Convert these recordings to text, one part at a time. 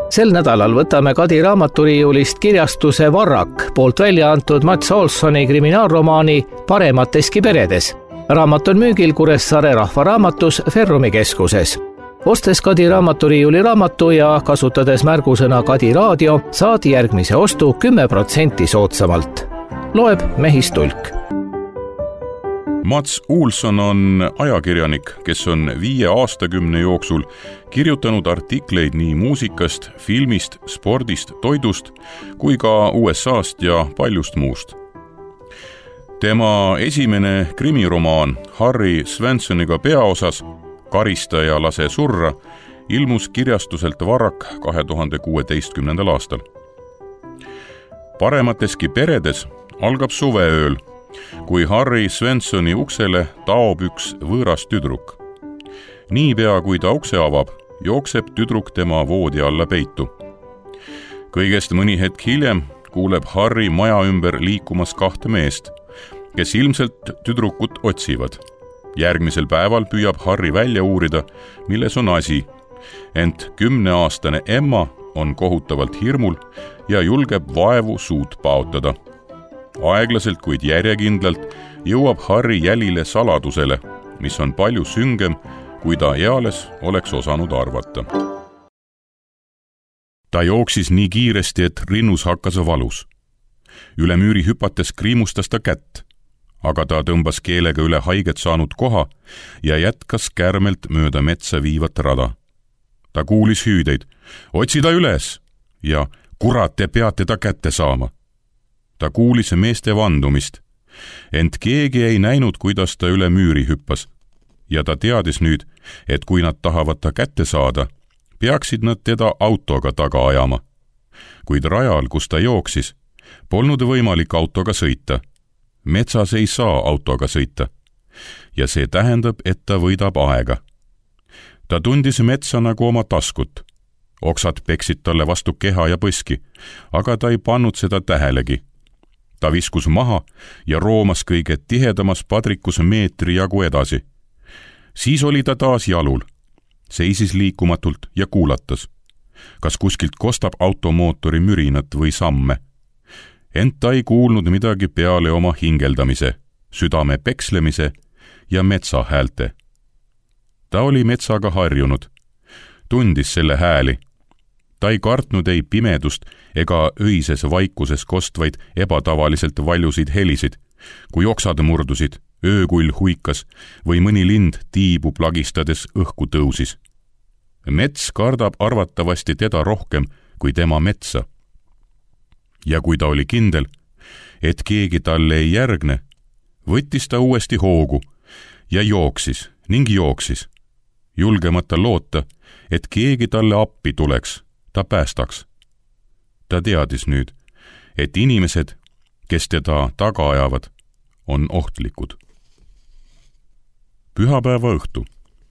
Sel nädalal võtame Kadi raamaturiiulist kirjastuse Varrak poolt välja antud Mats Olssoni kriminaalromaani Paremateski peredes. Raamat on müügil Kuressaare Rahvaraamatus Ferrumi keskuses. Ostes Kadi raamaturiiuli raamatu ja kasutades märgusõna Kadi raadio, saad järgmise ostu 10% soodsamalt. Loeb Mehis Tulk. Mats Olsson on ajakirjanik, kes on 5 aastakümne jooksul kirjutanud artikleid nii muusikast, filmist, spordist, toidust kui ka USA-st ja paljust muust. Tema esimene krimiromaan Harry Swansoniga peaosas Karistaja lase surra ilmus kirjastuselt Varrak 2016. aastal. Paremateski peredes algab suveööl, kui Harry Swansoni uksele taob üks võõras tüdruk. Niipea kui ta ukse avab, jookseb tüdruk tema voodi alla peitu. Kõigest mõni hetk hiljem kuuleb Harry maja ümber liikumas 2 meest, kes ilmselt tüdrukut otsivad. Järgmisel päeval püüab Harry välja uurida, milles on asi, ent 10-aastane Emma on kohutavalt hirmul ja julgeb vaevu suud paotada. Aeglaselt, kuid järjekindlalt jõuab Harry jälile saladusele, mis on palju süngem, kui ta eales oleks osanud arvata. Ta jooksis nii kiiresti, et rinnus hakkas valus. Üle müüri hüpates kriimustas ta kätt, aga ta tõmbas keelega üle haiget saanud koha ja jätkas kärmelt mööda metsa viivat rada. Ta kuulis hüüdeid, otsi ta üles ja kurat, te peate ta kätte saama. Ta kuulis meeste vandumist, ent keegi ei näinud, kuidas ta üle müüri hüppas. Ja ta teadis nüüd, et kui nad tahavad ta kätte saada, peaksid nad teda autoga taga ajama. Kuid rajal, kus ta jooksis, polnud võimalik autoga sõita. Metsas ei saa autoga sõita. Ja see tähendab, et ta võidab aega. Ta tundis metsa nagu oma taskut. Oksad peksid talle vastu keha ja põski, aga ta ei pannud seda tähelegi. Ta viskus maha ja roomas kõige tihedamas padrikus meetri jagu edasi. Siis oli ta taas jalul, seisis liikumatult ja kuulatas, kas kuskilt kostab automootori mürinat või samme. Ent ta ei kuulnud midagi peale oma hingeldamise, südame pekslemise ja metsa häälte. Ta oli metsaga harjunud, tundis selle hääli. Ta ei kartnud ei pimedust ega öises vaikuses kostvaid ebatavaliselt valjusid helisid, kui oksad murdusid, öökull huikas või mõni lind tiibu plagistades õhku tõusis. Mets kardab arvatavasti teda rohkem kui tema metsa. Ja kui ta oli kindel, et keegi talle ei järgne, võttis ta uuesti hoogu ja jooksis ning jooksis, julgemata loota, et keegi talle appi tuleks, ta päästaks. Ta teadis nüüd, et inimesed, kes teda taga ajavad, on ohtlikud. Pühapäeva õhtu.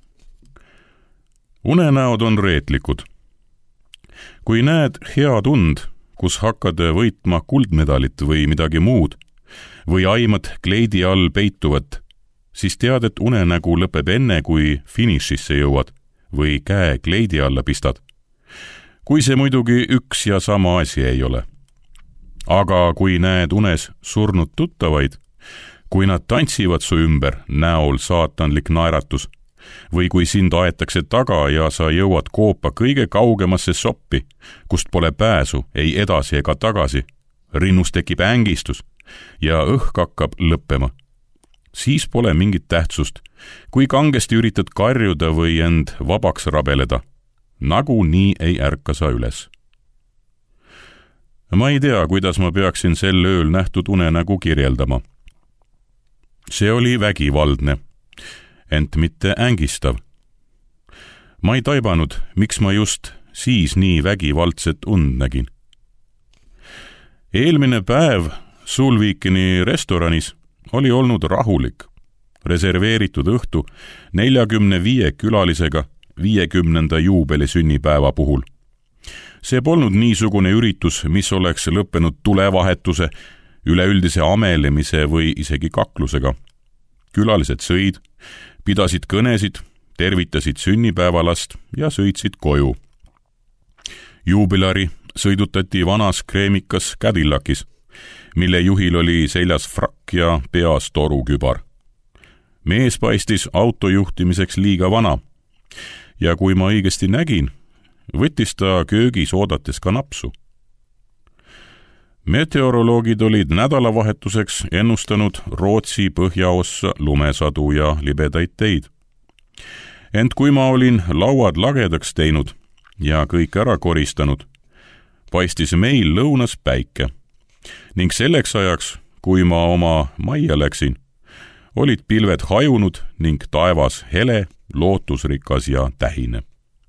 Unenäod on reetlikud. Kui näed head und, kus hakkad võitma kuldmedalit või midagi muud, või aimad kleidi all peituvat, siis tead, et unenägu lõpeb enne, kui finišisse jõuad või käe kleidi alla pistad. Kui see muidugi üks ja sama asi ei ole. Aga kui näed unes surnud tuttavaid, kui nad tantsivad su ümber, näol saatanlik naeratus, või kui sind aetakse taga ja sa jõuad koopa kõige kaugemasse soppi, kust pole pääsu ei edasi ega tagasi, rinnus tekib ängistus ja õhk hakkab lõppema, siis pole mingit tähtsust, kui kangesti üritad karjuda või end vabaks rabeleda. Nagu nii ei ärka sa üles. Ma ei tea, kuidas ma peaksin sel ööl nähtud unenägu kirjeldama. See oli vägivaldne, ent mitte ängistav. Ma ei taibanud, miks ma just siis nii vägivaldset und nägin. Eelmine päev Sulvikini restoranis oli olnud rahulik, reserveeritud õhtu 45 külalisega 50. juubelisünnipäeva puhul. See polnud niisugune üritus, mis oleks lõppenud tulevahetuse, üleüldise amelemise või isegi kaklusega. Külalised sõid, pidasid kõnesid, tervitasid sünnipäevalast ja sõitsid koju. Juubilari sõidutati vanas kreemikas Cadillakis, mille juhil oli seljas frakk ja peas torukübar. Mees paistis autojuhtimiseks liiga vana ja kui ma õigesti nägin, võttis ta köögis oodates ka napsu. Meteoroloogid olid nädalavahetuseks ennustanud Rootsi põhjaossa lumesadu ja libedaid teid. Ent kui ma olin lauad lagedaks teinud ja kõik ära koristanud, paistis meil lõunas päike ning selleks ajaks, kui ma oma majja läksin, olid pilved hajunud ning taevas hele, lootusrikas ja tähine.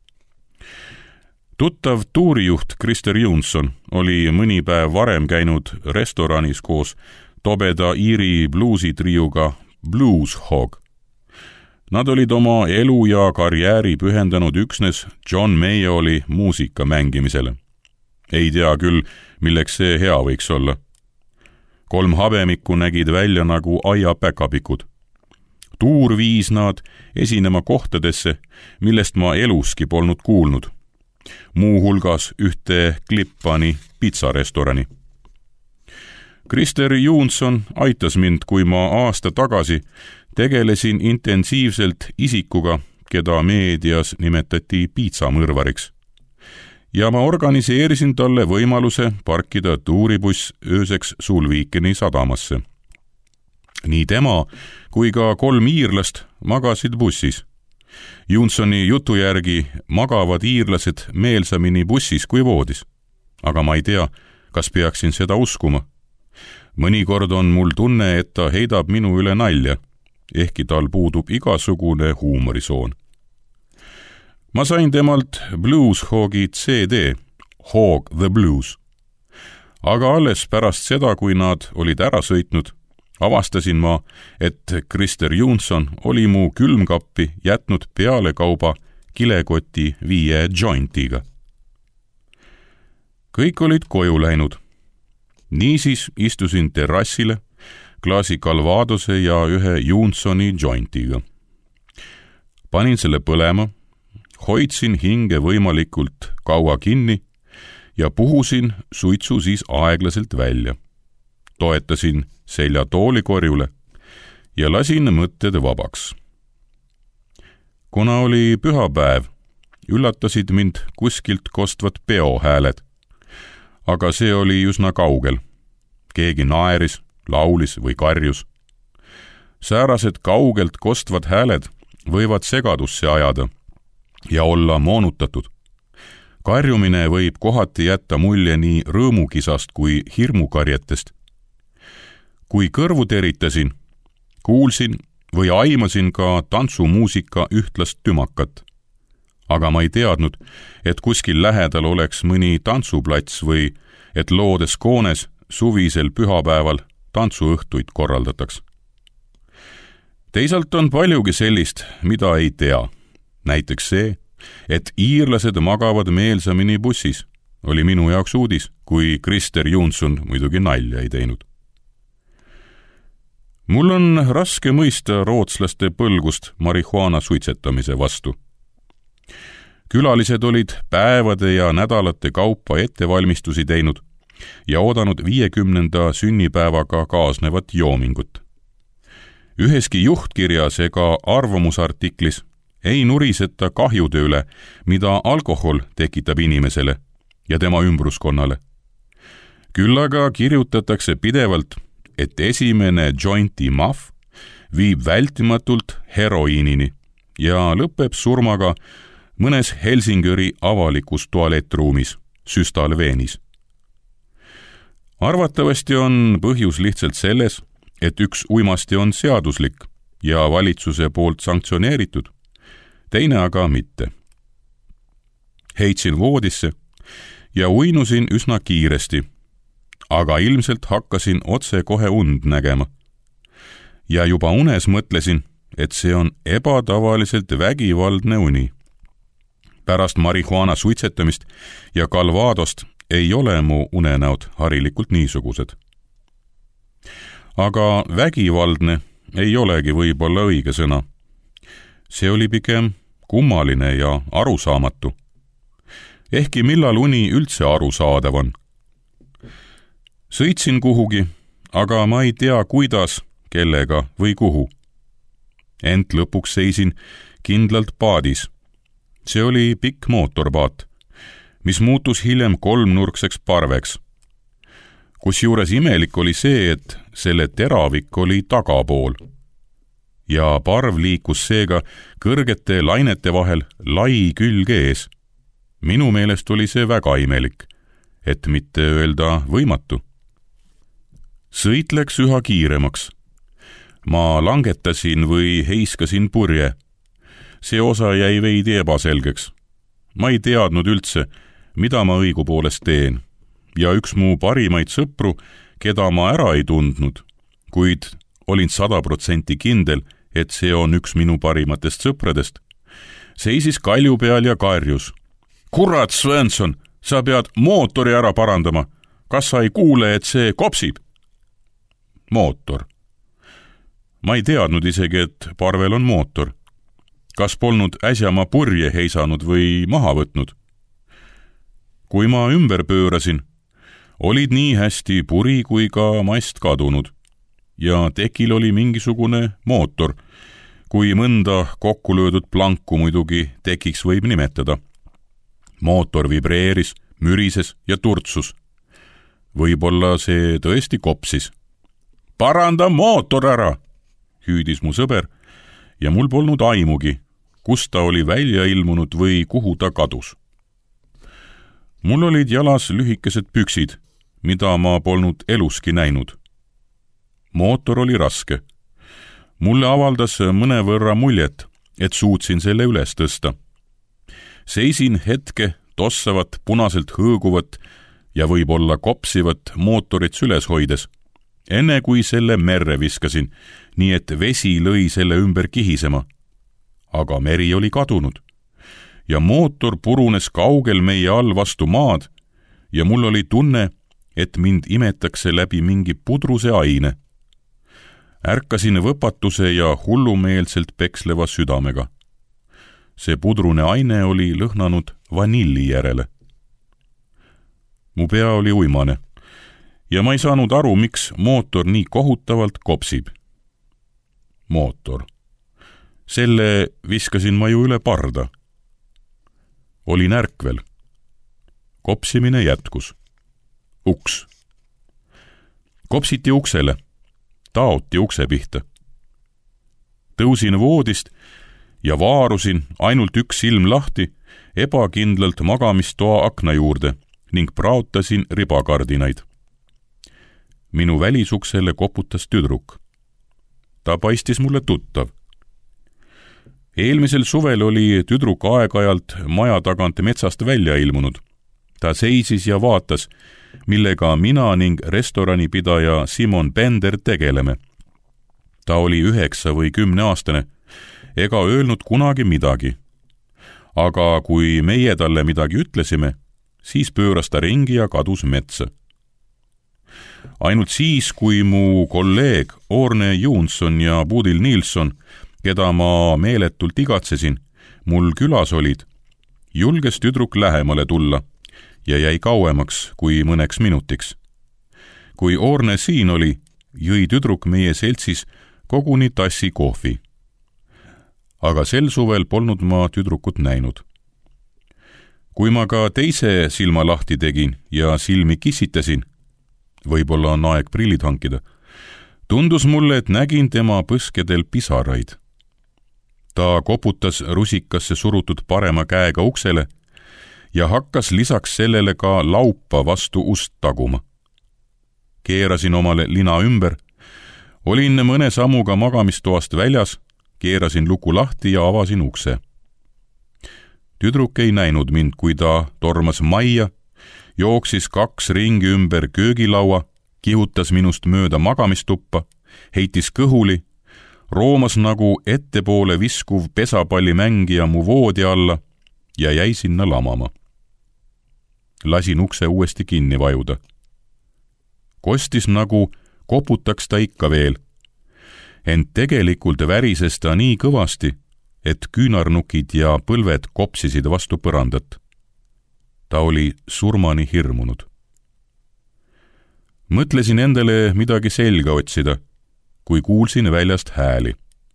Tuttav tuurijuht Krister Johnson oli mõni päev varem käinud restoranis koos tobeda Iiri bluusitriuga Blues Hog. Nad olid oma elu ja karjääri pühendanud üksnes John Mayalli muusika mängimisele. Ei tea küll, milleks see hea võiks olla. 3 habemikku nägid välja nagu aiapäkapikud. Tuur viis nad esinema kohtadesse, millest ma eluski polnud kuulnud. Muu hulgas ühte Klippani pitsarestorani. Krister Johnson aitas mind, kui ma aasta tagasi tegelesin intensiivselt isikuga, keda meedias nimetati piitsamõrvariks. Ja ma organiseerisin talle võimaluse parkida tuuribuss ööseks Sulvikeni sadamasse. Nii tema kui ka 3 iirlast magasid bussis. Johnsoni jutu järgi magavad iirlased meelsamini bussis kui voodis. Aga ma ei tea, kas peaksin seda uskuma. Mõnikord on mul tunne, et ta heidab minu üle nalja, ehkki tal puudub igasugune huumorisoon. Ma sain temalt Blues Hogi CD, Hog the Blues. Aga alles pärast seda, kui nad olid ära sõitnud, avastasin ma, et Krister Johnson oli mu külmkappi jätnud pealekauba kilekoti 5 jointiga. Kõik olid koju läinud. Niisiis istusin terrassile, klaasi Calvadose ja ühe Johnsoni jointiga. Panin selle põlema, hoidsin hinge võimalikult kaua kinni ja puhusin suitsu siis aeglaselt välja. Toetasin selja toolikorjule ja lasin mõtted vabaks. Kuna oli pühapäev, üllatasid mind kuskilt kostvad peohääled, aga see oli üsna kaugel. Keegi naeris, laulis või karjus. Säärased kaugelt kostvad hääled võivad segadusse ajada ja olla moonutatud. Karjumine võib kohati jätta mulje nii rõõmukisast kui hirmukarjetest. Kui kõrvu teritasin, kuulsin või aimasin ka tantsumuusika ühtlast tümakat. Aga ma ei teadnud, et kuskil lähedal oleks mõni tantsuplats või et loodes koones suvisel pühapäeval tantsuõhtuid korraldataks. Teisalt on paljugi sellist, mida ei tea. Näiteks see, et iirlased magavad meelsamini bussis, oli minu jaoks uudis, kui Krister Johnson muidugi nalja ei teinud. Mul on raske mõista rootslaste põlgust marihuana suitsetamise vastu. Külalised olid päevade ja nädalate kaupa ettevalmistusi teinud ja oodanud 50. sünnipäevaga kaasnevat joomingut. Üheski juhtkirjas ega arvamusartiklis ei nuriseta kahjude üle, mida alkohol tekitab inimesele ja tema ümbruskonnale. Küll aga kirjutatakse pidevalt, et esimene jointi mahv viib vältimatult heroiinini ja lõpeb surmaga mõnes Helsingöri avalikus tualettruumis, süstalveenis. Arvatavasti on põhjus lihtsalt selles, et üks uimasti on seaduslik ja valitsuse poolt sanktsioneeritud, teine aga mitte. Heitsin voodisse ja uinusin üsna kiiresti, aga ilmselt hakkasin otse kohe und nägema. Ja juba unes mõtlesin, et see on ebatavaliselt vägivaldne uni. Pärast marihuana suitsetamist ja Calvadost ei ole mu unenäod harilikult niisugused. Aga vägivaldne ei olegi võib-olla õige sõna. See oli pigem kummaline ja arusaamatu. ehkki millal uni üldse arusaadav on. Sõitsin kuhugi, aga ma ei tea, kuidas, kellega või kuhu. Ent lõpuks seisin kindlalt paadis. See oli pikk mootorpaat, mis muutus hiljem kolmnurkseks parveks. Kusjuures imelik oli see, et selle teravik oli tagapool. Ja parv liikus seega kõrgete lainete vahel lai külg ees. Minu meelest oli see väga imelik, et mitte öelda võimatu. Sõit läks üha kiiremaks. Ma langetasin või heiskasin purje. See osa jäi veidi ebaselgeks. Ma ei teadnud üldse, mida ma õigupoolest teen. Ja üks mu parimaid sõpru, keda ma ära ei tundnud, kuid olin 100% kindel, et see on üks minu parimatest sõpradest, seisis kalju peal ja karjus. Kurat, Svensson, sa pead mootori ära parandama. Kas sa ei kuule, et see kopsib? Mootor. Ma ei teadnud isegi, et parvel on mootor. Kas polnud äsja ma purje heisanud või maha võtnud? Kui ma ümber pöörasin, olid nii hästi puri kui ka mast kadunud ja tekil oli mingisugune mootor, kui mõnda kokku löödud planku muidugi tekiks võib nimetada. Mootor vibreeris, mürises ja turtsus. Võib-olla see tõesti kopsis. Paranda mootor ära, hüüdis mu sõber ja mul polnud aimugi, kus ta oli välja ilmunud või kuhu ta kadus. Mul olid jalas lühikesed püksid, mida ma polnud eluski näinud. Mootor oli raske. Mulle avaldas mõnevõrra muljet, et suutsin selle üles tõsta. Seisin hetke tossavat, punaselt hõõguvat ja võib-olla kopsivat mootorit süles hoides, enne kui selle merre viskasin, nii et vesi lõi selle ümber kihisema. Aga meri oli kadunud ja mootor purunes kaugel meie all vastu maad ja mul oli tunne, et mind imetakse läbi mingi pudruse aine. Ärkasin võpatuse ja hullumeelselt peksleva südamega. See pudrune aine oli lõhnanud vanilli järele. Mu pea oli uimane ja ma ei saanud aru, miks mootor nii kohutavalt kopsib. Mootor. Selle viskasin ma ju üle parda. Olin ärkvel. Kopsimine jätkus. Uks. Kopsiti uksele. Taoti ukse pihta. Tõusin voodist ja vaarusin ainult üks silm lahti ebakindlalt magamistoa akna juurde ning praotasin ribakardinaid. Minu välisuksele koputas tüdruk. Ta paistis mulle tuttav. Eelmisel suvel oli tüdruk aeg-ajalt maja tagant metsast välja ilmunud. Ta seisis ja vaatas, millega mina ning restoranipidaja Simon Bender tegeleme. Ta oli 9 või 10 aastane, ega öelnud kunagi midagi. Aga kui meie talle midagi ütlesime, siis pööras ta ringi ja kadus metsa. Ainult siis, kui mu kolleeg Orne Jonsson ja Budil Nilsson, keda ma meeletult igatsesin, mul külas olid, julges tüdruk lähemale tulla ja jäi kauemaks kui mõneks minutiks. Kui Orne siin oli, jõi tüdruk meie seltsis koguni tassi kohvi. Aga sel suvel polnud ma tüdrukut näinud. Kui ma ka teise silma lahti tegin ja silmi kissitasin, võib-olla on aeg prillid hankida, tundus mulle, et nägin tema põskedel pisaraid. Ta koputas rusikasse surutud parema käega uksele ja hakkas lisaks sellele ka laupa vastu ust taguma. Keerasin omale lina ümber, olin mõne sammuga magamistoast väljas, keerasin luku lahti ja avasin ukse. Tüdruk ei näinud mind, kui ta tormas majja, jooksis 2 ringi ümber köögilaua, kihutas minust mööda magamistuppa, heitis kõhuli, roomas nagu ettepoole viskuv pesapallimängija mu voodi alla ja jäi sinna lamama. Lasin ukse uuesti kinni vajuda. Kostis nagu koputaks ta ikka veel, ent tegelikult värises ta nii kõvasti, et küünarnukid ja põlved kopsisid vastu põrandat. ta oli surmani hirmunud. Mõtlesin endale midagi selga otsida, kui kuulsin väljast hääli.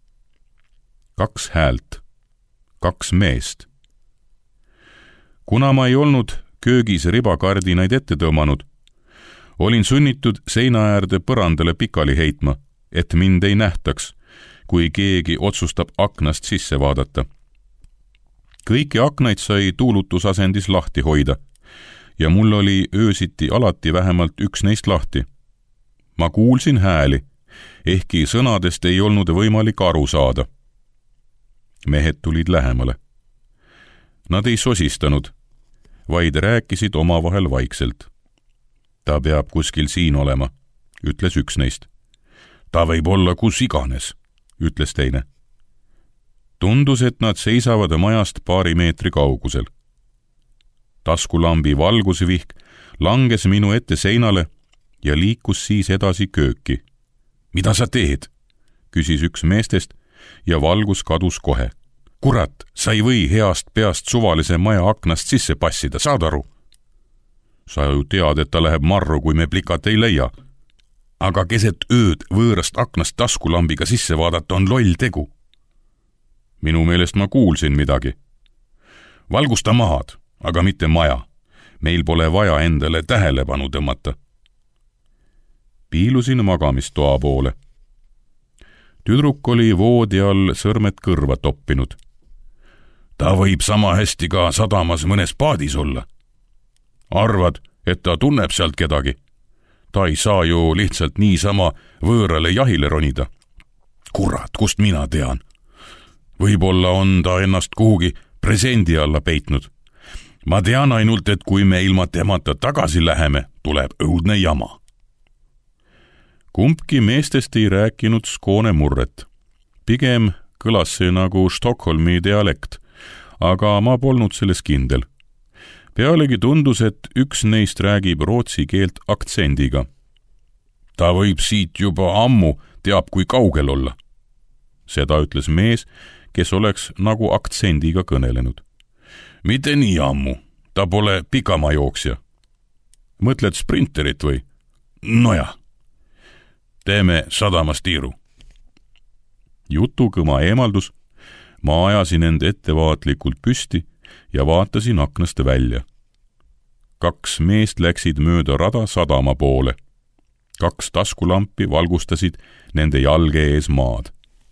2 häält, 2 meest. Kuna ma ei olnud köögis ribakardinaid ette tõmmanud, olin sunnitud seina äärde põrandale pikali heitma, et mind ei nähtaks, kui keegi otsustab aknast sisse vaadata. Kõiki aknaid sai tuulutusasendis lahti hoida ja mul oli öösiti alati vähemalt 1 neist lahti. Ma kuulsin hääli, ehkki sõnadest ei olnud võimalik aru saada. Mehed tulid lähemale. Nad ei sosistanud, vaid rääkisid omavahel vaikselt. Ta peab kuskil siin olema, ütles üks neist. Ta võib olla kus iganes, ütles teine. Tundus, et nad seisavad majast paari meetri kaugusel. Taskulambi valgusvihk langes minu ette seinale ja liikus siis edasi kööki. Mida sa teed? Küsis üks meestest ja valgus kadus kohe. Kurat, sa ei või heast peast suvalise maja aknast sisse passida, saad aru? Sa ju tead, et ta läheb marru, kui me plikat ei leia. Aga keset ööd võõrast aknast taskulambiga sisse vaadata on loll tegu. Minu meelest ma kuulsin midagi. Valgusta mahad, aga mitte maja. Meil pole vaja endale tähelepanu tõmmata. Piilusin magamistoa poole. Tüdruk oli voodi all sõrmed kõrva toppinud. Ta võib sama hästi ka sadamas mõnes paadis olla. Arvad, et ta tunneb sealt kedagi? Ta ei saa ju lihtsalt niisama võõrale jahile ronida. Kurat, kust mina tean? Võib-olla on ta ennast kuhugi presendi alla peitnud. Ma tean ainult, et kui me ilma temata tagasi läheme, tuleb õudne jama. Kumbki meestest ei rääkinud Skåne murret. Pigem kõlas see nagu Stockholmi dialekt, aga ma polnud selles kindel. Pealegi tundus, et üks neist räägib rootsi keelt aktsendiga. Ta võib siit juba ammu teab, kui kaugel olla. Seda ütles mees, kes oleks nagu aktsendiga kõnelenud. Mitte nii ammu, ta pole pikamajooksja. Mõtled sprinterit või? Nojah. Teeme sadamas tiiru. Jutukõma eemaldus, ma ajasin end ettevaatlikult püsti ja vaatasin aknast välja. 2 meest läksid mööda rada sadama poole. 2 taskulampi valgustasid nende jalge ees maad.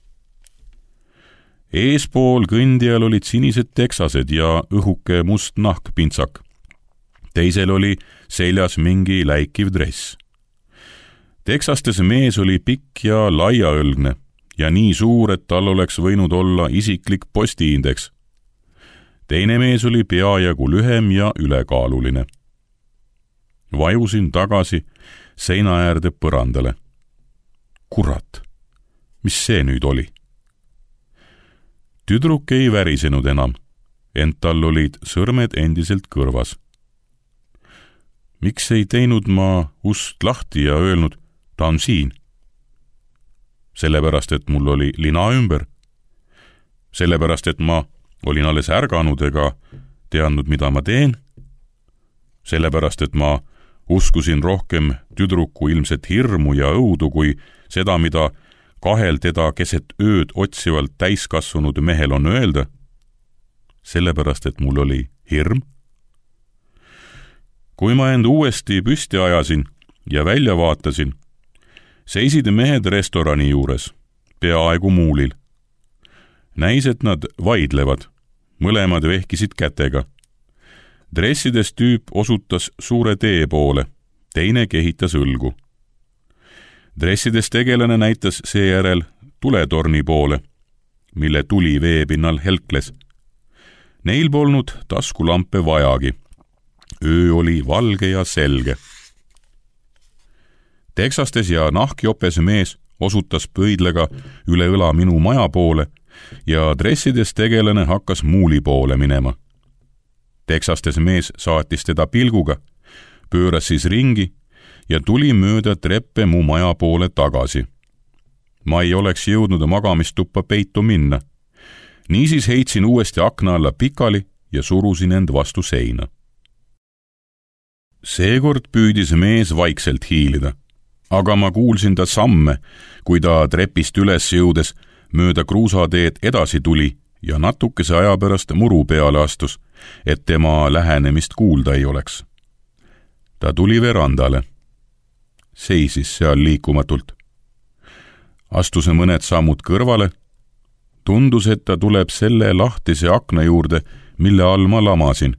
Eespool kõndijal olid sinised teksased ja õhuke must nahkpintsak. Teisel oli seljas mingi läikiv dress. Teksastes mees oli pikk ja laiaõlgne ja nii suur, et tal oleks võinud olla isiklik postiindeks. Teine mees oli peajagu lühem ja ülekaaluline. Vajusin tagasi seina äärde põrandale. Kurat, mis see nüüd oli? Tüdruk ei värisenud enam, ent tal olid sõrmed endiselt kõrvas. Miks ei teinud ma ust lahti ja öelnud, ta on siin? Sellepärast, et mul oli lina ümber. Sellepärast, et ma olin alles ärganud ega teadnud, mida ma teen. Sellepärast, et ma uskusin rohkem tüdruku ilmset hirmu ja õudu kui seda, mida 2 teda keset ööd otsivalt täiskasvanud mehel on öelda. Sellepärast, et mul oli hirm. Kui ma end uuesti püsti ajasin ja välja vaatasin, seisid mehed restorani juures, peaaegu muulil. Näis, et nad vaidlevad, mõlemad vehkisid kätega. Dressides tüüp osutas suure tee poole, teine kehitas õlgu. Dressides tegelane näitas seejärel tuletorni poole, mille tuli veepinnal helkles. Neil polnud taskulampe vajagi. Öö oli valge ja selge. Teksastes ja nahkjopes mees osutas pöidlega üle õla minu maja poole ja dressides tegelane hakkas muuli poole minema. Teksastes mees saatis teda pilguga, pööras siis ringi ja tuli mööda treppe mu maja poole tagasi. Ma ei oleks jõudnud magamistuppa peitu minna. Niisiis heitsin uuesti akna alla pikali ja surusin end vastu seina. Seekord püüdis mees vaikselt hiilida, aga ma kuulsin ta samme, kui ta trepist üles jõudes mööda kruusateed edasi tuli ja natukese aja pärast muru peale astus, et tema lähenemist kuulda ei oleks. Ta tuli verandale. Seisis seal liikumatult. Astus mõned sammud kõrvale. Tundus, et ta tuleb selle lahtise akna juurde, mille all ma lamasin.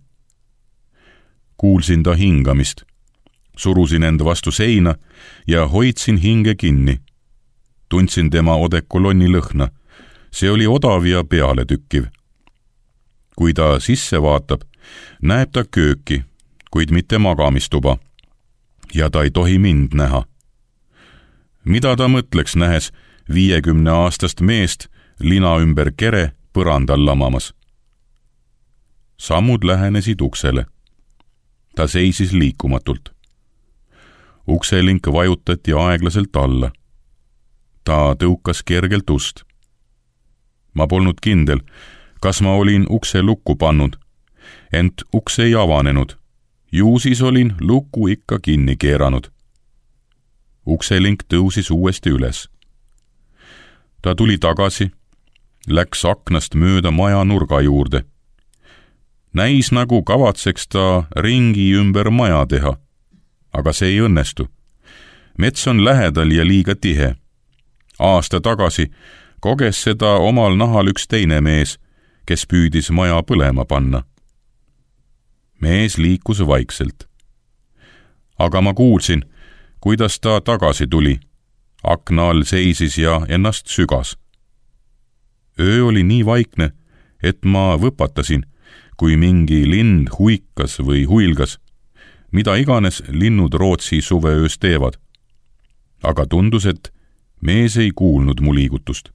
Kuulsin ta hingamist. Surusin end vastu seina ja hoidsin hinge kinni. Tundsin tema odekolonni lõhna. See oli odav ja peale tükkiv. Kui ta sisse vaatab, näeb ta kööki, kuid mitte magamistuba. Ja ta ei tohi mind näha. Mida ta mõtleks, nähes 50-aastast meest lina ümber kere põrandal lamamas? Sammud lähenesid uksele. Ta seisis liikumatult. Ukselink vajutati aeglaselt alla. Ta tõukas kergelt ust. Ma polnud kindel, kas ma olin ukse lukku pannud, ent uks ei avanenud. Ju siis olin luku ikka kinni keeranud. Ukselink tõusis uuesti üles. Ta tuli tagasi, läks aknast mööda maja nurga juurde. Näis nagu kavatseks ta ringi ümber maja teha, aga see ei õnnestu. Mets on lähedal ja liiga tihe. Aasta tagasi koges seda omal nahal üks teine mees, kes püüdis maja põlema panna. Mees liikus vaikselt. Aga ma kuulsin, kuidas ta tagasi tuli. Akna all seisis ja ennast sügas. Öö oli nii vaikne, et ma võpatasin, kui mingi lind huikas või huilgas, mida iganes linnud Rootsi suveöös teevad. Aga tundus, et mees ei kuulnud mu liigutust.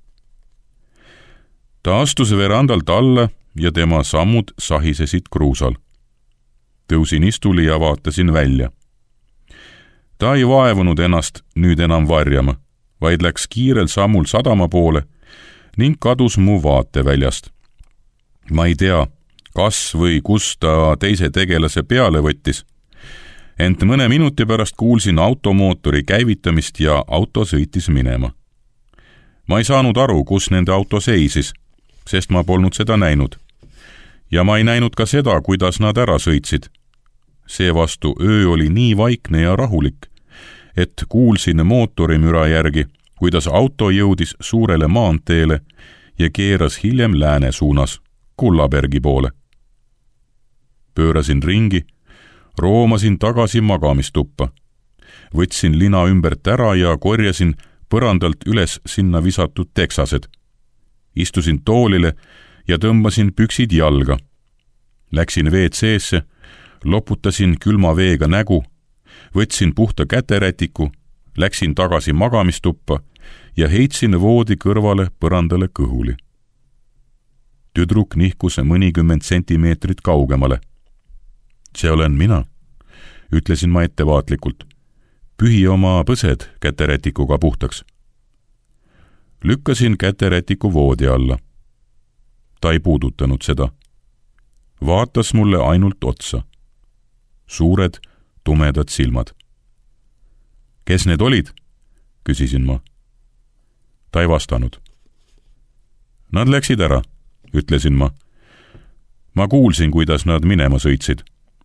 Ta astus verandalt alla ja tema sammud sahisesid kruusal. Tõusin istuli ja vaatasin välja. Ta ei vaevunud ennast nüüd enam varjama, vaid läks kiirel sammul sadama poole ning kadus mu vaateväljast. Ma ei tea, kas või kus ta teise tegelase peale võttis, ent mõne minuti pärast kuulsin automootori käivitamist ja auto sõitis minema. Ma ei saanud aru, kus nende auto seisis, sest ma polnud seda näinud. Ja ma ei näinud ka seda, kuidas nad ära sõitsid. Seevastu öö oli nii vaikne ja rahulik, et kuulsin mootorimüra järgi, kuidas auto jõudis suurele maanteele ja keeras hiljem lääne suunas, Kullabergi poole. Pöörasin ringi, roomasin tagasi magamistuppa. Võtsin lina ümbert ära ja korjasin põrandalt üles sinna visatud teksased. Istusin toolile ja tõmbasin püksid jalga. Läksin WC-sse, loputasin külma veega nägu, võtsin puhta käterätiku, läksin tagasi magamistuppa ja heitsin voodi kõrvale põrandale kõhuli. Tüdruk nihkus mõnikümmend sentimeetrit kaugemale. See olen mina, ütlesin ma ettevaatlikult. Pühi oma põsed käterätikuga puhtaks. Lükkasin käterätiku voodi alla. Ta ei puudutanud seda. Vaatas mulle ainult otsa. Suured, tumedad silmad. Kes need olid? Küsisin ma. Ta ei vastanud. Nad läksid ära, ütlesin ma. Ma kuulsin, kuidas nad minema sõitsid.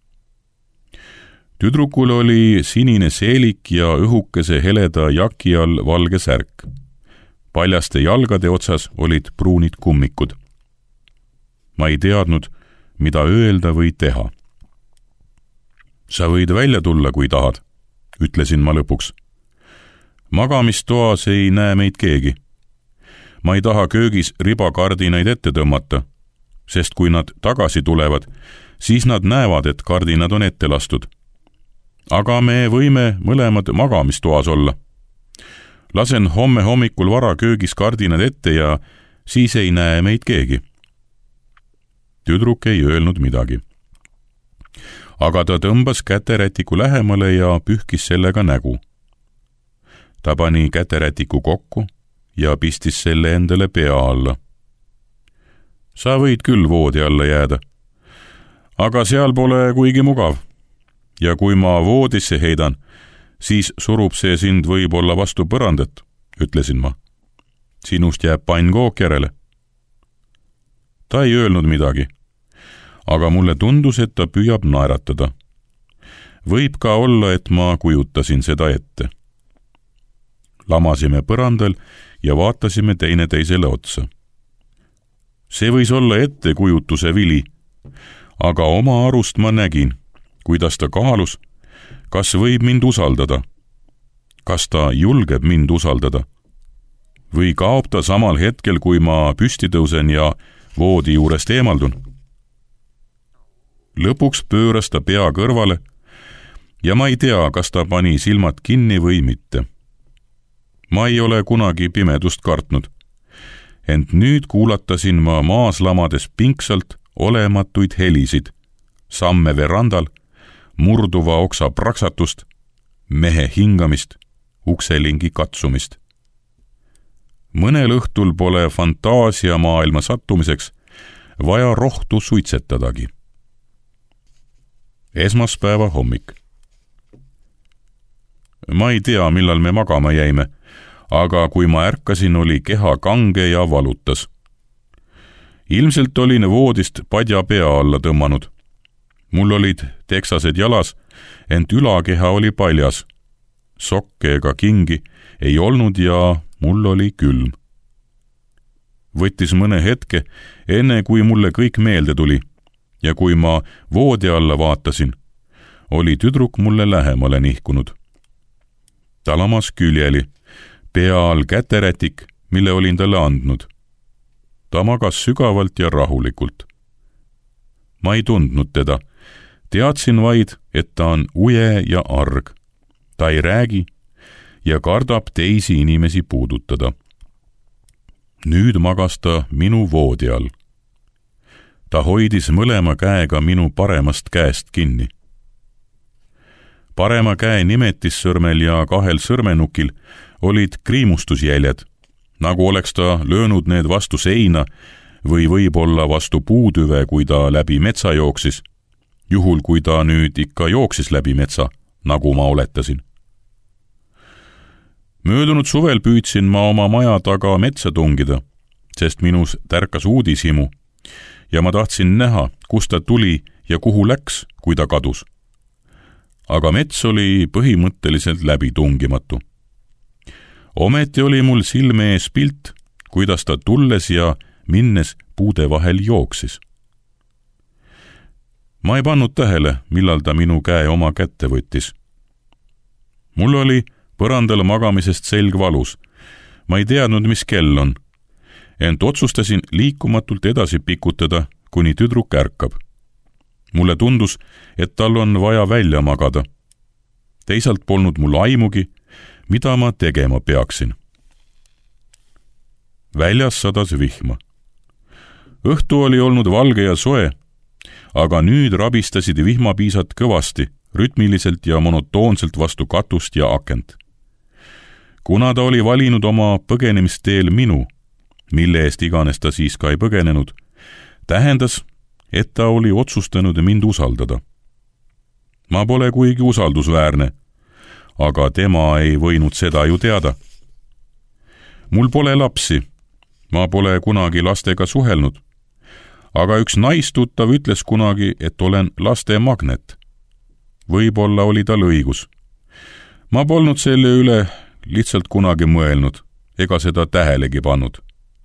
Tüdrukul oli sinine seelik ja õhukese heleda jaki all valge särk. Paljaste jalgade otsas olid pruunid kummikud. Ma ei teadnud, mida öelda või teha. Sa võid välja tulla, kui tahad, ütlesin ma lõpuks. Magamistoas ei näe meid keegi. Ma ei taha köögis ribakardinaid ette tõmmata, sest kui nad tagasi tulevad, siis nad näevad, et kardinad on ette lastud. Aga me võime mõlemad magamistoas olla. Lasen homme hommikul vara köögis kardinad ette ja siis ei näe meid keegi. Tüdruk ei öelnud midagi. Aga ta tõmbas käterätiku lähemale ja pühkis sellega nägu. Ta pani käterätiku kokku ja pistis selle endale pea alla. Sa võid küll voodi alla jääda, aga seal pole kuigi mugav. ja kui ma voodisse heidan, siis surub see sind võib-olla vastu põrandat, ütlesin ma. Sinust jääb pannkook järele. Ta ei öelnud midagi, aga mulle tundus, et ta püüab naeratada. Võib ka olla, et ma kujutasin seda ette. Lamasime põrandal ja vaatasime teineteisele otsa. See võis olla ettekujutuse vili, aga oma arust ma nägin, kuidas ta kaalus, kas võib mind usaldada, kas ta julgeb mind usaldada, või kaob ta samal hetkel, kui ma püsti tõusen ja voodi juurest eemaldun. Lõpuks pööras ta pea kõrvale ja ma ei tea, kas ta pani silmad kinni või mitte. Ma ei ole kunagi pimedust kartnud, ent nüüd kuulatasin ma maas lamades pingsalt olematuid helisid, samme verandal, murduva oksa praksatust, mehe hingamist, ukselingi katsumist. Mõnel õhtul pole fantaasia maailma sattumiseks vaja rohtu suitsetadagi. Esmaspäeva hommik. Ma ei tea, millal me magama jäime, aga kui ma ärkasin, oli keha kange ja valutas. Ilmselt olin voodist padja pea alla tõmmanud. Mul olid teksased jalas, ent ülakeha oli paljas. Sokke ega kingi ei olnud ja mul oli külm. Võttis mõne hetke, enne kui mulle kõik meelde tuli, ja kui ma voodi alla vaatasin, oli tüdruk mulle lähemale nihkunud. Ta lamas küljeli, pea all käterätik, mille olin talle andnud. Ta magas sügavalt ja rahulikult. Ma ei tundnud teda, teadsin vaid, et ta on uje ja arg. Ta ei räägi ja kardab teisi inimesi puudutada. Nüüd magas ta minu voodi all. Ta hoidis mõlema käega minu paremast käest kinni. Parema käe nimetissõrmel ja kahel sõrmenukil olid kriimustusjäljed, nagu oleks ta löönud need vastu seina või võib-olla vastu puutüve, kui ta läbi metsa jooksis, juhul kui ta nüüd ikka jooksis läbi metsa, nagu ma oletasin. Möödunud suvel püüdsin ma oma maja taga metsa tungida, sest minus tärkas uudishimu ja ma tahtsin näha, kust ta tuli ja kuhu läks, kui ta kadus. Aga mets oli põhimõtteliselt läbi tungimatu. Ometi oli mul silme ees pilt, kuidas ta tulles ja minnes puude vahel jooksis. Ma ei pannud tähele, millal ta minu käe oma kätte võttis. Mul oli põrandal magamisest selg valus. Ma ei teadnud, mis kell on, ent otsustasin liikumatult edasi pikutada, kuni tüdruk ärkab. Mulle tundus, et tal on vaja välja magada. Teisalt polnud mul aimugi, mida ma tegema peaksin. Väljas sadas vihma. Õhtu oli olnud valge ja soe, aga nüüd rabistasid vihmapiisad kõvasti, rütmiliselt ja monotoonselt vastu katust ja akent. Kuna ta oli valinud oma põgenemisteel minu, mille eest iganes ta siis ka ei põgenenud, tähendas, et ta oli otsustanud mind usaldada. Ma pole kuigi usaldusväärne, aga tema ei võinud seda ju teada. Mul pole lapsi, ma pole kunagi lastega suhelnud, aga üks naistuttav ütles kunagi, et olen laste magnet. Võib-olla oli tal õigus. Ma polnud selle üle lihtsalt kunagi mõelnud, ega seda tähelegi pannud.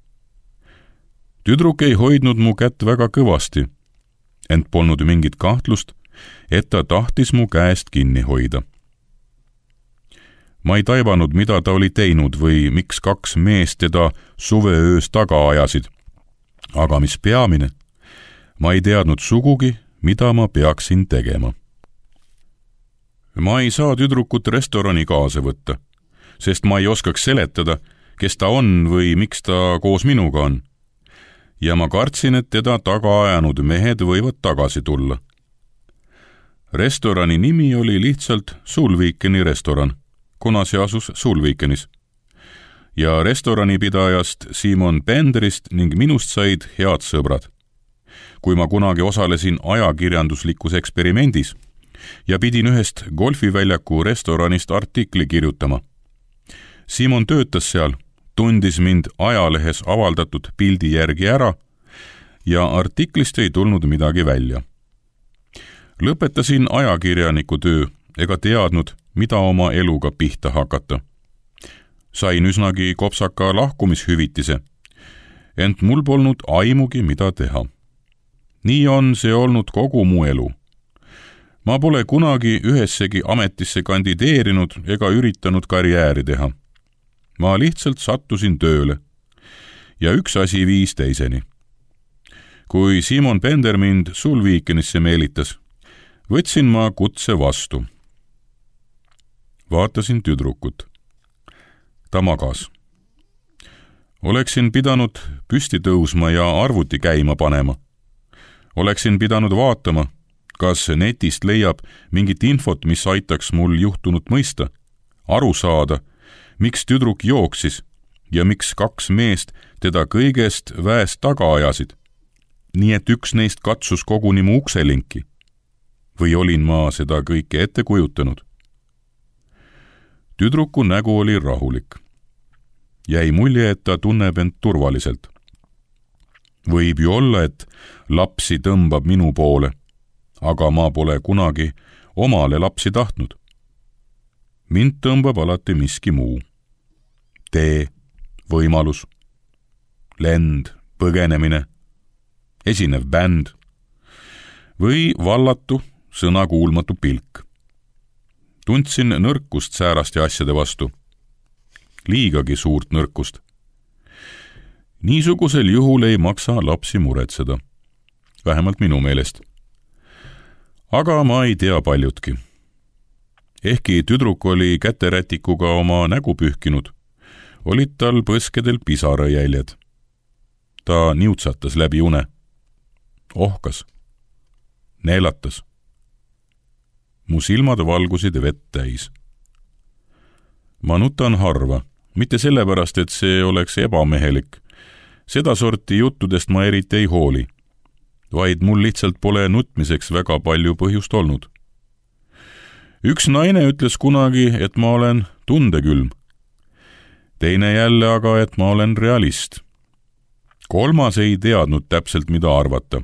Tüdruk ei hoidnud mu kätt väga kõvasti, ent polnud mingit kahtlust, et ta tahtis mu käest kinni hoida. Ma ei taibanud, mida ta oli teinud või miks kaks meest teda suveöös taga ajasid. Aga mis peamine, ma ei teadnud sugugi, mida ma peaksin tegema. Ma ei saa tüdrukut restorani kaasa võtta, sest ma ei oskaks seletada, kes ta on või miks ta koos minuga on. Ja ma kartsin, et teda taga ajanud mehed võivad tagasi tulla. Restorani nimi oli lihtsalt Sulvikeni restoran, kuna see asus Sulvikenis. Ja restoranipidajast Simon Benderist ning minust said head sõbrad. Kui ma kunagi osalesin ajakirjanduslikus eksperimendis, ja pidin ühest golfiväljaku restoranist artikli kirjutama. Simon töötas seal, tundis mind ajalehes avaldatud pildi järgi ära ja artiklist ei tulnud midagi välja. Lõpetasin ajakirjaniku töö ega teadnud, mida oma eluga pihta hakata. Sain üsnagi kopsaka lahkumishüvitise, ent mul polnud aimugi, mida teha. Nii on see olnud kogu mu elu. Ma pole kunagi ühessegi ametisse kandideerinud ega üritanud karjääri teha. Ma lihtsalt sattusin tööle ja üks asi viis teiseni. Kui Simon Bender mind Sulvikenisse meelitas, võtsin ma kutse vastu. Vaatasin tüdrukut. Ta magas. Oleksin pidanud püsti tõusma ja arvuti käima panema. Oleksin pidanud vaatama, kas netist leiab mingit infot, mis aitaks mul juhtunut mõista, aru saada, miks tüdruk jooksis ja miks kaks meest teda kõigest väest taga ajasid, nii et üks neist katsus koguni mu ukselinki. Või olin ma seda kõike ette kujutanud? Tüdruku nägu oli rahulik. Jäi mulje, et ta tunneb end turvaliselt. Võib ju olla, et lapsi tõmbab minu poole, aga ma pole kunagi omale lapsi tahtnud. Mind tõmbab alati miski muu. Tee, võimalus, lend, põgenemine, esinev bänd või vallatu, sõnakuulmatu pilk. Tundsin nõrkust sääraste asjade vastu. Liigagi suurt nõrkust. Niisugusel juhul ei maksa lapsi muretseda. Vähemalt minu meelest. Aga ma ei tea paljutki. Ehkki tüdruk oli käterätikuga oma nägu pühkinud, olid tal põskedel pisarajäljed. Ta niutsatas läbi une. Ohkas. Neelatas. Mu silmad valgusid vett täis. Ma nutan harva, mitte sellepärast, et see oleks ebamehelik. Seda sorti juttudest ma eriti ei hooli, vaid mul lihtsalt pole nutmiseks väga palju põhjust olnud. Üks naine ütles kunagi, et ma olen tundekülm. Teine jälle aga, et ma olen realist. Kolmas ei teadnud täpselt, mida arvata.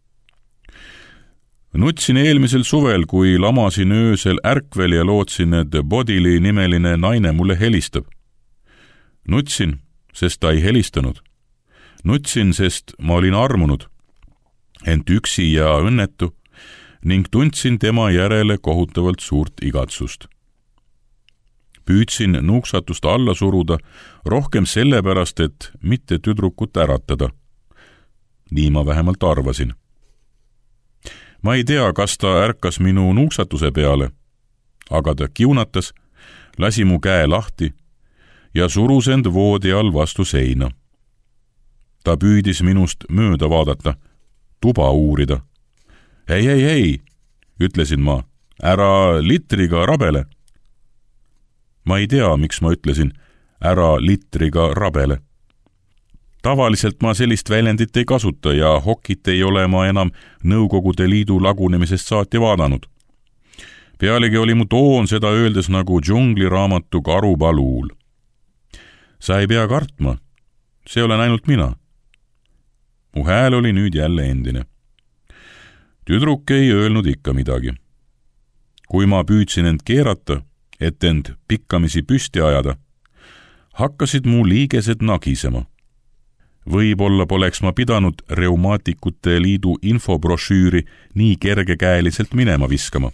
Nutsin eelmisel suvel, kui lamasin öösel ärkvel ja lootsin, et Bodili nimeline naine mulle helistab. Nutsin, sest ta ei helistanud. Nutsin, sest ma olin armunud, ent üksi ja õnnetu ning tundsin tema järele kohutavalt suurt igatsust. Püüdsin nuuksatust alla suruda rohkem sellepärast, et mitte tüdrukut äratada. Nii ma vähemalt arvasin. Ma ei tea, kas ta ärkas minu nuuksatuse peale, aga ta kiunatas, lasi mu käe lahti ja surus end voodi all vastu seina. Ta püüdis minust mööda vaadata, tuba uurida. Ei, ütlesin ma, ära litriga rabele. Ma ei tea, miks ma ütlesin, ära litriga rabele. Tavaliselt ma sellist väljendit ei kasuta ja hokit ei ole ma enam Nõukogude Liidu lagunemisest saati vaadanud. Pealegi oli mu toon seda öeldes nagu džungliraamatu Karupaluul. Sa ei pea kartma, see olen ainult mina. Mu hääl oli nüüd jälle endine. Tüdruk ei öelnud ikka midagi. Kui ma püüdsin end keerata, et end pikkamisi püsti ajada, hakkasid mu liigesed nagisema. Võib-olla poleks ma pidanud Reumaatikute Liidu infobrošüüri nii kergekäeliselt minema viskama.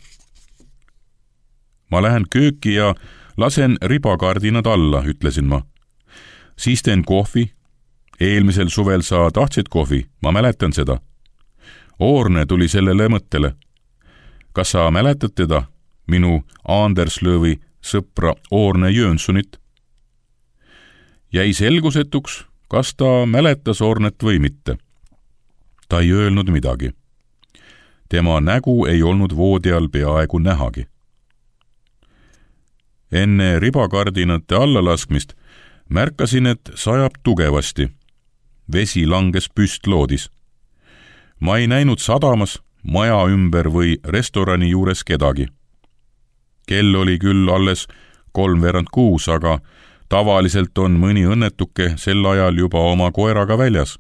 Ma lähen kööki ja lasen ribakardinad alla, ütlesin ma. Siis teen kohvi. Eelmisel suvel sa tahtsid kohvi, ma mäletan seda. Oorne tuli sellele mõttele. Kas sa mäletad teda, minu Anderslövi sõpra Oorne Jönssonit? Jäi selgusetuks, kas ta mäletas Ornet või mitte. Ta ei öelnud midagi. Tema nägu ei olnud voodi all peaaegu nähagi. Enne ribakardinate allalaskmist märkasin, et sajab tugevasti. Vesi langes püstloodis. Ma ei näinud sadamas, maja ümber või restorani juures kedagi. Kell oli küll alles 5:45, aga tavaliselt on mõni õnnetuke sel ajal juba oma koeraga väljas.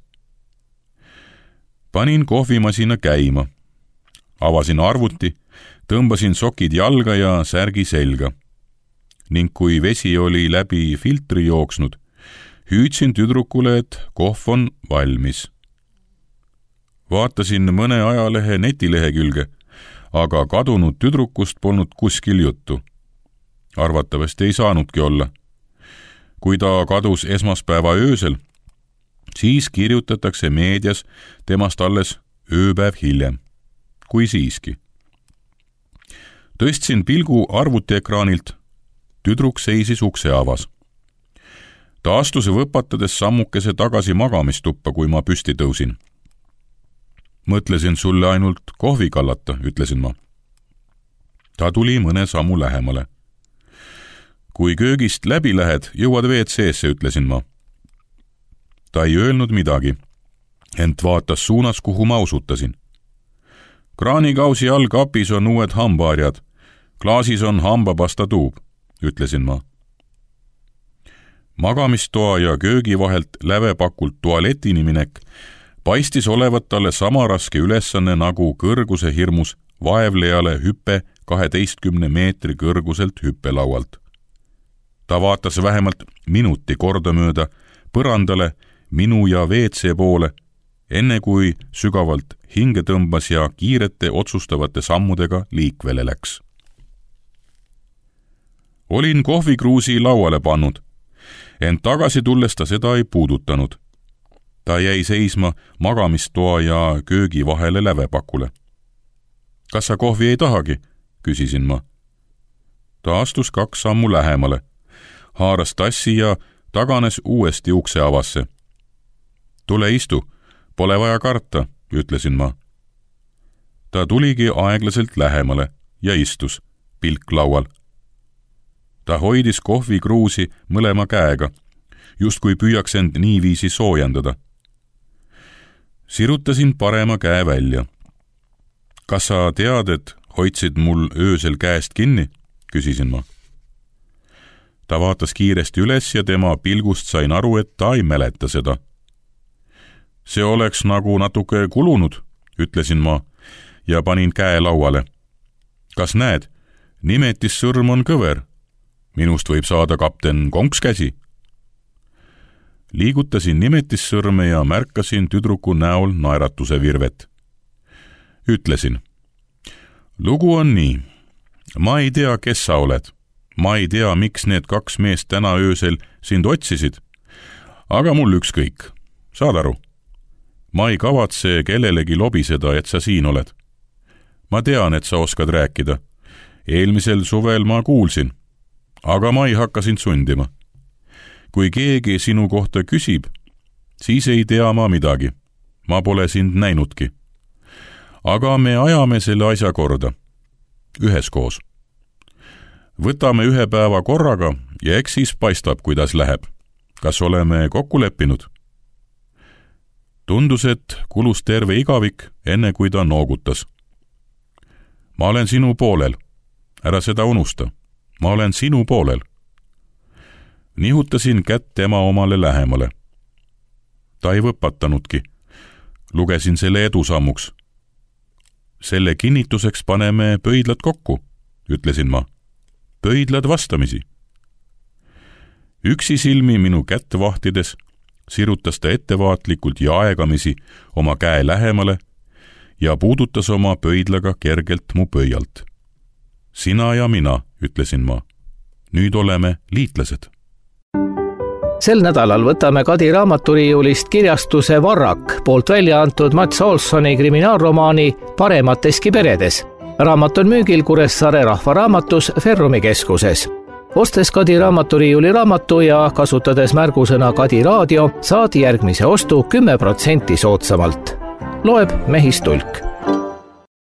Panin kohvimasina käima. Avasin arvuti, tõmbasin sokid jalga ja särgi selga. Ning kui vesi oli läbi filtri jooksnud, hüüdsin tüdrukule, et kohv on valmis. Vaatasin mõne ajalehe netilehekülge, aga kadunud tüdrukust polnud kuskil juttu. Arvatavasti ei saanudki olla. Kui ta kadus esmaspäeva öösel, siis kirjutatakse meedias temast alles ööpäev hiljem, kui siiski. Tõstsin pilgu arvutiekraanilt. Tüdruk seisis ukse avas. Ta astus võpatades sammukese tagasi magamistuppa, kui ma püsti tõusin. Mõtlesin sulle ainult kohvi kallata, ütlesin ma. Ta tuli mõne sammu lähemale. Kui köögist läbi lähed, jõuad WC-sse, ütlesin ma. Ta ei öelnud midagi, ent vaatas suunas, kuhu ma usutasin. Kraanikausi all kapis on uued hambaharjad, klaasis on hambapasta tuub, ütlesin ma. Magamistoa ja köögi vahelt lävepakult tualetini minek paistis olevat talle sama raske ülesanne nagu kõrguse hirmus vaevlejale hüppe 12 meetri kõrguselt hüppelaualt. Ta vaatas vähemalt minuti kordamööda põrandale minu ja WC poole, enne kui sügavalt hinge tõmbas ja kiirete otsustavate sammudega liikvele läks. Olin kohvikruusi lauale pannud, ent tagasi tulles ta seda ei puudutanud. Ta jäi seisma magamistoa ja köögi vahele lävepakule. Kas sa kohvi ei tahagi? Küsisin ma. Ta astus 2 sammu lähemale, haaras tassi ja taganes uuesti ukse avasse. Tule istu, pole vaja karta, ütlesin ma. Ta tuligi aeglaselt lähemale ja istus, pilk laual. Ta hoidis kohvikruusi mõlema käega, justkui püüaks end niiviisi soojendada. Sirutasin parema käe välja. Kas sa tead, et hoidsid mul öösel käest kinni? Küsisin ma. Ta vaatas kiiresti üles ja tema pilgust sain aru, et ta ei mäleta seda. See oleks nagu natuke kulunud, ütlesin ma ja panin käe lauale. Kas näed, nimetissõrm on kõver. Minust võib saada kapten Konkskäsi. Liigutasin nimetissõrme ja märkasin tüdruku näol naeratuse virvet. Ütlesin. Lugu on nii. Ma ei tea, kes sa oled. Ma ei tea, miks need 2 meest täna öösel sind otsisid. Aga mul ükskõik. Saad aru? Ma ei kavatse kellelegi lobiseda, et sa siin oled. Ma tean, et sa oskad rääkida. Eelmisel suvel ma kuulsin. Aga ma ei hakka sind sundima. Kui keegi sinu kohta küsib, siis ei tea ma midagi. Ma pole sind näinudki. Aga me ajame selle asja korda. Üheskoos. Võtame 1 päeva korraga ja eks siis paistab, kuidas läheb. Kas oleme kokku leppinud? Tundus, et kulus terve igavik, enne kui ta noogutas. Ma olen sinu poolel. Ära seda unusta. Ma olen sinu poolel. Nihutasin kätt tema omale lähemale. Ta ei võpatanudki. Lugesin selle edusammuks. Selle kinnituseks paneme pöidlad kokku, ütlesin ma. Pöidlad vastamisi. Üksisilmi minu kätt vahtides sirutas ta ettevaatlikult ja aegamisi oma käe lähemale ja puudutas oma pöidlaga kergelt mu pöialt. Sina ja mina, ütlesin ma. Nüüd oleme liitlased. Sel nädalal võtame Kadi raamaturiiulist kirjastuse Varrak poolt välja antud Mats Olssoni kriminaalromaani Paremateski peredes. Raamat on müügil Kuressaare Rahvaraamatus Ferrumi keskuses. Ostes Kadi raamaturiiuli raamatu ja kasutades märgusõna Kadi raadio, saad järgmise ostu 10% soodsamalt. Loeb Mehis Tulk.